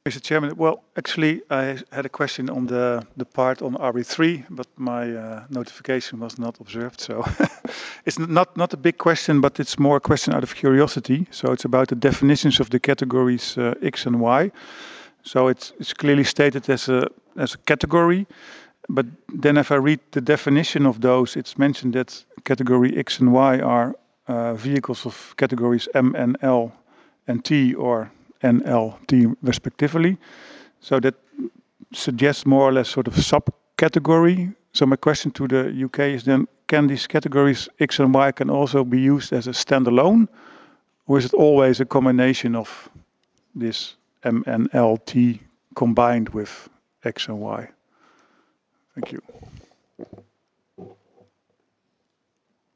Mr. Chairman, well, actually, I had a question on the part on RB3, but my notification was not observed. So it's not a big question, but it's more a question out of curiosity. So it's about the definitions of the categories X and Y. So it's clearly stated as a category, but then if I read the definition of those, it's mentioned that category X and Y are vehicles of categories M and L and T or NLT respectively. So that suggests more or less sort of subcategory. So my question to the UK is then, can these categories X and Y can also be used as a standalone? Or is it always a combination of this M and L T combined with X and Y? Thank you.